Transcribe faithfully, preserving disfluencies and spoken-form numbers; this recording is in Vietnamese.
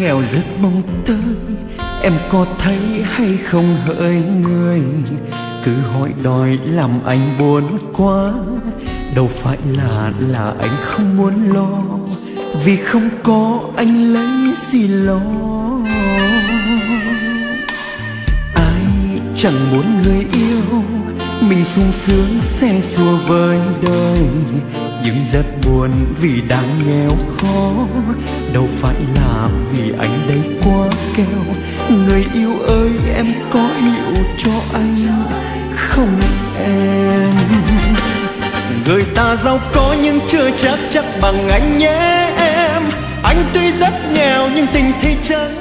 nghèo rất mong tới, em có thấy hay không hỡi người? Cứ hỏi đòi làm anh buồn quá, đâu phải là là anh không muốn lo, vì không có anh lấy gì lo. Ai chẳng muốn người yêu mình sung sướng xen xua với đời, nhưng rất buồn vì đang nghèo khó, đâu phải là vì anh đây quá keo. Người yêu ơi em có hiểu cho anh không em? Người ta giàu có nhưng chưa chắc chắc bằng anh nhé em. Anh tuy rất nghèo nhưng tình thì chẳng